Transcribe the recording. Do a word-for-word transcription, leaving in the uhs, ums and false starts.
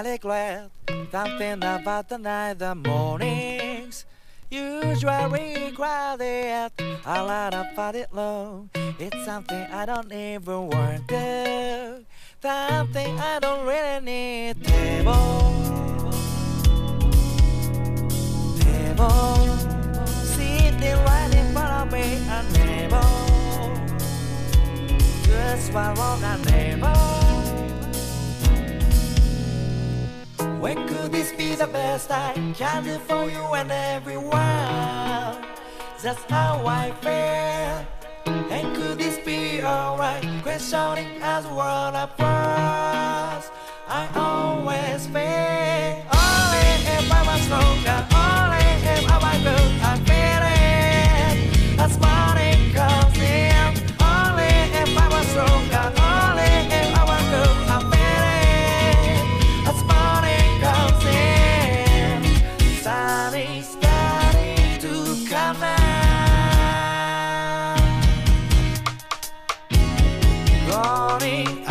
I regret something about the night, the mornings. Usually crowded, a lot of it low. It's something I don't even want to. Something I don't really need. Table, table, sitting right in front of me. Unable, just one wrong, unable. When could this be the best I can do for you and everyone? That's how I feel. And could this be alright? Questioning as world apart, I always fail.